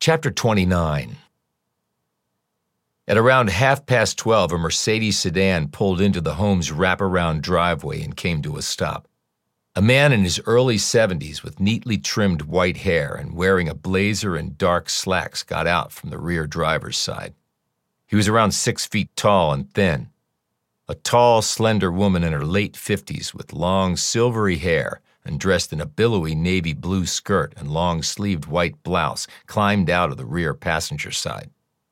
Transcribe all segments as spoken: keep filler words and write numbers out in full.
Chapter twenty-nine. At around half past twelve, a Mercedes sedan pulled into the home's wraparound driveway and came to a stop. A man in his early seventies with neatly trimmed white hair and wearing a blazer and dark slacks got out from the rear driver's side. He was around six feet tall and thin. A tall, slender woman in her late fifties with long, silvery hair and dressed in a billowy navy blue skirt and long-sleeved white blouse climbed out of the rear passenger side.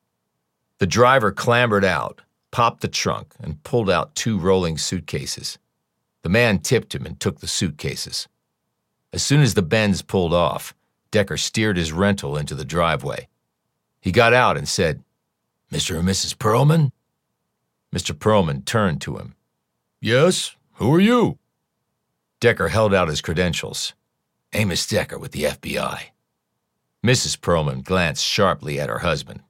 The driver clambered out, popped the trunk, and pulled out two rolling suitcases. The man tipped him and took the suitcases. As soon as the Benz pulled off, Decker steered his rental into the driveway. He got out and said, "Mister and Missus Perlman?" Mister Perlman turned to him. "Yes, who are you?" Decker held out his credentials. "Amos Decker with the F B I. Missus Perlman glanced sharply at her husband.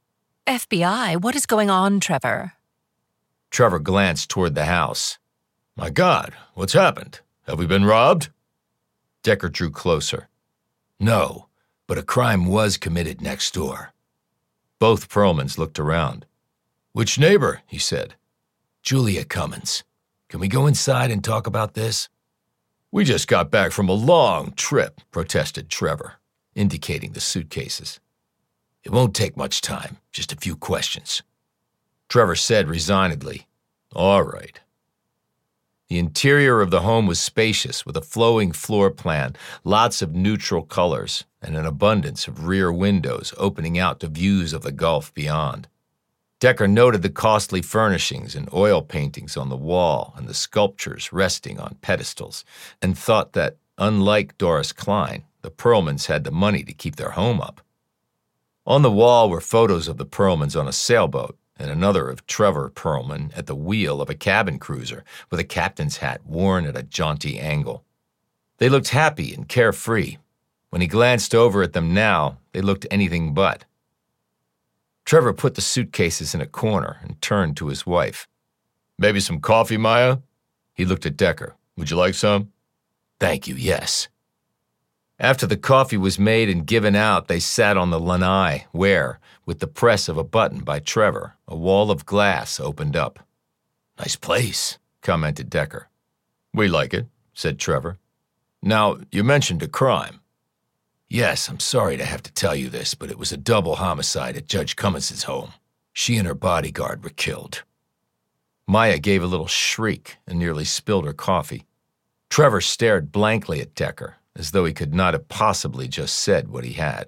F B I? What is going on, Trevor? Trevor glanced toward the house. "My God, what's happened? Have we been robbed?" Decker drew closer. "No, but a crime was committed next door." Both Perlmans looked around. "Which neighbor?" he said. "Julia Cummins. Can we go inside and talk about this?" "We just got back from a long trip," protested Trevor, indicating the suitcases. "It won't take much time, just a few questions." Trevor said resignedly, "All right." The interior of the home was spacious with a flowing floor plan, lots of neutral colors, and an abundance of rear windows opening out to views of the Gulf beyond. Decker noted the costly furnishings and oil paintings on the wall and the sculptures resting on pedestals, and thought that, unlike Doris Klein, the Perlmans had the money to keep their home up. On the wall were photos of the Perlmans on a sailboat and another of Trevor Perlman at the wheel of a cabin cruiser with a captain's hat worn at a jaunty angle. They looked happy and carefree. When he glanced over at them now, they looked anything but. Trevor put the suitcases in a corner and turned to his wife. "Maybe some coffee, Maya?" He looked at Decker. "Would you like some?" "Thank you, yes." After the coffee was made and given out, they sat on the lanai, where, with the press of a button by Trevor, a wall of glass opened up. "Nice place," commented Decker. "We like it," said Trevor. "Now, you mentioned a crime." "Yes, I'm sorry to have to tell you this, but it was a double homicide at Judge Cummins' home. She and her bodyguard were killed." Maya gave a little shriek and nearly spilled her coffee. Trevor stared blankly at Decker, as though he could not have possibly just said what he had.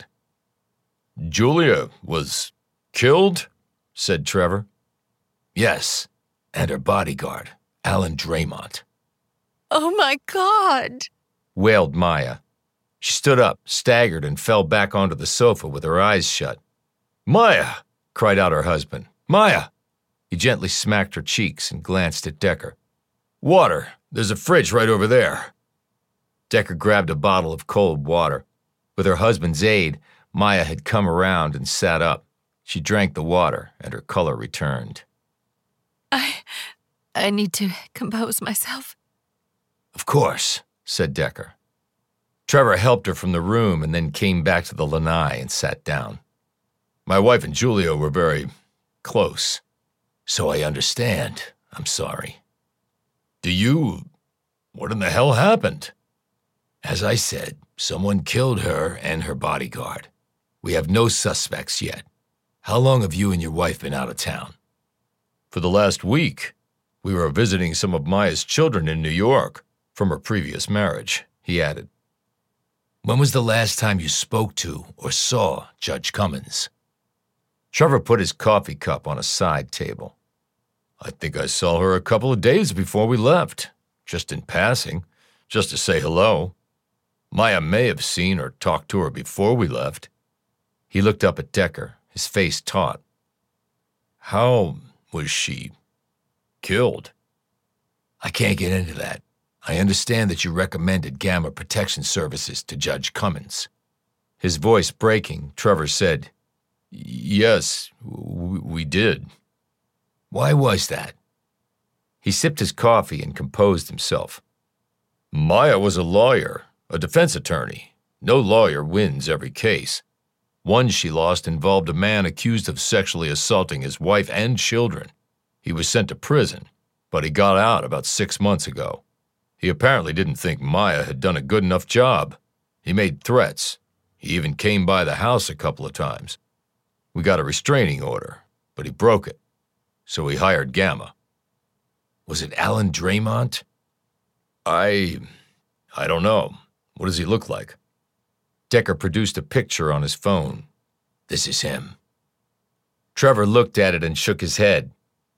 "Julia was killed?" said Trevor. "Yes, and her bodyguard, Alan Draymont." Oh my God! Wailed Maya. She stood up, staggered, and fell back onto the sofa with her eyes shut. "Maya!" cried out her husband. "Maya!" He gently smacked her cheeks and glanced at Decker. "Water! There's a fridge right over there." Decker grabbed a bottle of cold water. With her husband's aid, Maya had come around and sat up. She drank the water, and her color returned. I... I need to compose myself. "Of course," said Decker. Trevor helped her from the room and then came back to the lanai and sat down. "My wife and Julia were very close." "So I understand. I'm sorry." "Do you... What in the hell happened?" "As I said, someone killed her and her bodyguard. We have no suspects yet. How long have you and your wife been out of town?" "For the last week. We were visiting some of Maya's children in New York from her previous marriage," he added. "When was the last time you spoke to or saw Judge Cummins?" Trevor put his coffee cup on a side table. "I think I saw her a couple of days before we left, just in passing, just to say hello. Maya may have seen or talked to her before we left." He looked up at Decker, his face taut. "How was she killed?" "I can't get into that. I understand that you recommended Gamma Protection Services to Judge Cummins." His voice breaking, Trevor said, "Yes, we did." "Why was that?" He sipped his coffee and composed himself. "Maya was a lawyer, a defense attorney. No lawyer wins every case. One she lost involved a man accused of sexually assaulting his wife and children. He was sent to prison, but he got out about six months ago. He apparently didn't think Maya had done a good enough job. He made threats. He even came by the house a couple of times. We got a restraining order, but he broke it. So we hired Gamma. Was it Alan Draymont? I... I don't know. What does he look like? Decker produced a picture on his phone. This is him. Trevor looked at it and shook his head.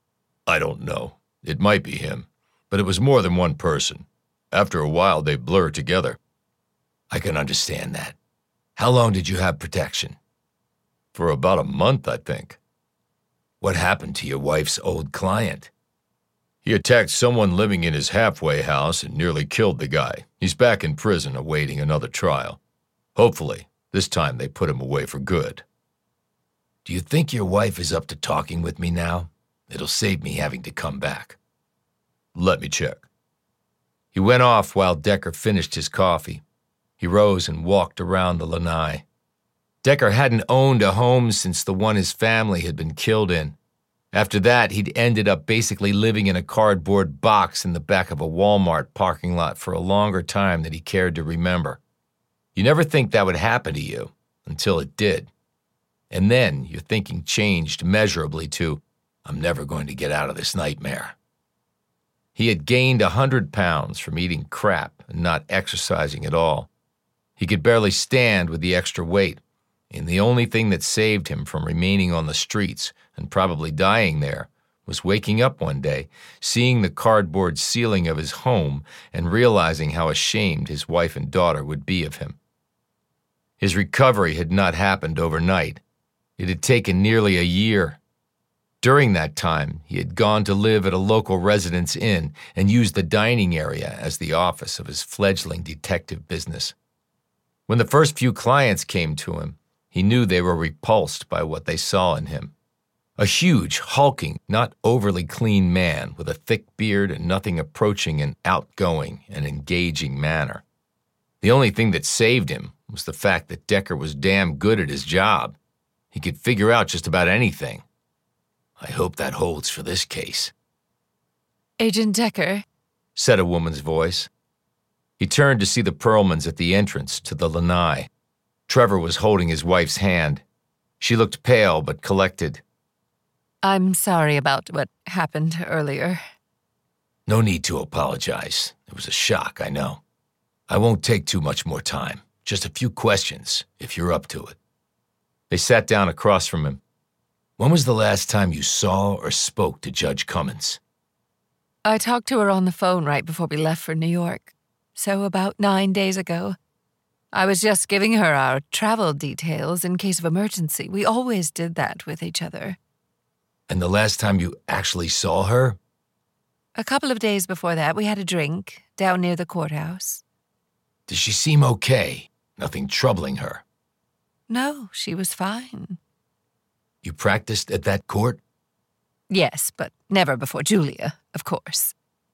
I don't know. It might be him, but it was more than one person. After a while, they blur together. I can understand that. How long did you have protection? For about a month, I think. What happened to your wife's old client? He attacked someone living in his halfway house and nearly killed the guy. He's back in prison awaiting another trial. Hopefully, this time they put him away for good. Do you think your wife is up to talking with me now? It'll save me having to come back. Let me check. He went off while Decker finished his coffee. He rose and walked around the lanai. Decker hadn't owned a home since the one his family had been killed in. After that, he'd ended up basically living in a cardboard box in the back of a Walmart parking lot for a longer time than he cared to remember. You never think that would happen to you until it did. And then your thinking changed measurably to, I'm never going to get out of this nightmare. He had gained a hundred pounds from eating crap and not exercising at all. He could barely stand with the extra weight, and the only thing that saved him from remaining on the streets and probably dying there was waking up one day, seeing the cardboard ceiling of his home and realizing how ashamed his wife and daughter would be of him. His recovery had not happened overnight. It had taken nearly a year. During that time, he had gone to live at a local residence inn and used the dining area as the office of his fledgling detective business. When the first few clients came to him, he knew they were repulsed by what they saw in him. A huge, hulking, not overly clean man with a thick beard and nothing approaching an outgoing and engaging manner. The only thing that saved him was the fact that Decker was damn good at his job. He could figure out just about anything. I hope that holds for this case. Agent Decker, said a woman's voice. He turned to see the Perlmans at the entrance to the lanai. Trevor was holding his wife's hand. She looked pale but collected. I'm sorry about what happened earlier. No need to apologize. It was a shock, I know. I won't take too much more time. Just a few questions, if you're up to it. They sat down across from him. When was the last time you saw or spoke to Judge Cummins? I talked to her on the phone right before we left for New York. So about nine days ago. I was just giving her our travel details in case of emergency. We always did that with each other. And the last time you actually saw her? A couple of days before that, we had a drink down near the courthouse. Does she seem okay? Nothing troubling her? No, she was fine. You practiced at that court? Yes, but never before Julia, of course.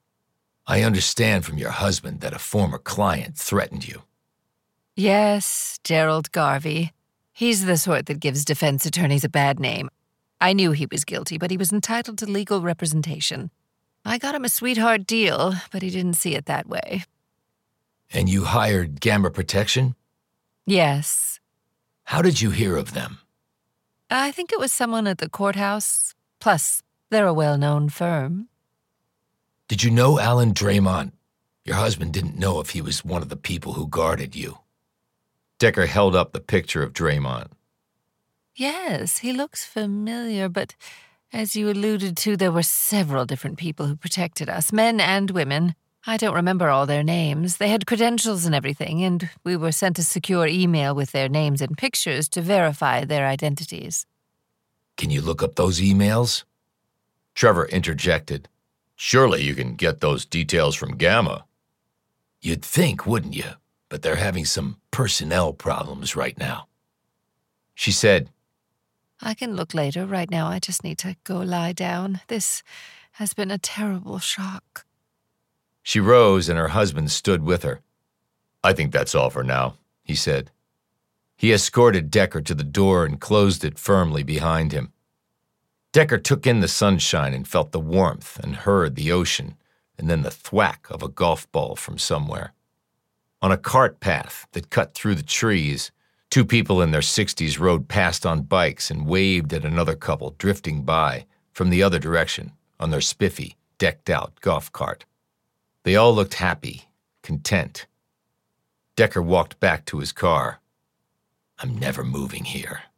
I understand from your husband that a former client threatened you. Yes, Gerald Garvey. He's the sort that gives defense attorneys a bad name. I knew he was guilty, but he was entitled to legal representation. I got him a sweetheart deal, but he didn't see it that way. And you hired Gamma Protection? Yes. How did you hear of them? I think it was someone at the courthouse. Plus, they're a well-known firm. Did you know Alan Draymont? Your husband didn't know if he was one of the people who guarded you. Decker held up the picture of Draymont. Yes, he looks familiar, but as you alluded to, there were several different people who protected us, men and women. I don't remember all their names. They had credentials and everything, and we were sent a secure email with their names and pictures to verify their identities. Can you look up those emails? Trevor interjected. Surely you can get those details from Gamma. You'd think, wouldn't you? But they're having some personnel problems right now. She said, I can look later. Right now, I just need to go lie down. This has been a terrible shock. She rose and her husband stood with her. I think that's all for now, he said. He escorted Decker to the door and closed it firmly behind him. Decker took in the sunshine and felt the warmth and heard the ocean and then the thwack of a golf ball from somewhere. On a cart path that cut through the trees, two people in their sixties rode past on bikes and waved at another couple drifting by from the other direction on their spiffy, decked-out golf cart. They all looked happy, content. Decker walked back to his car. I'm never moving here,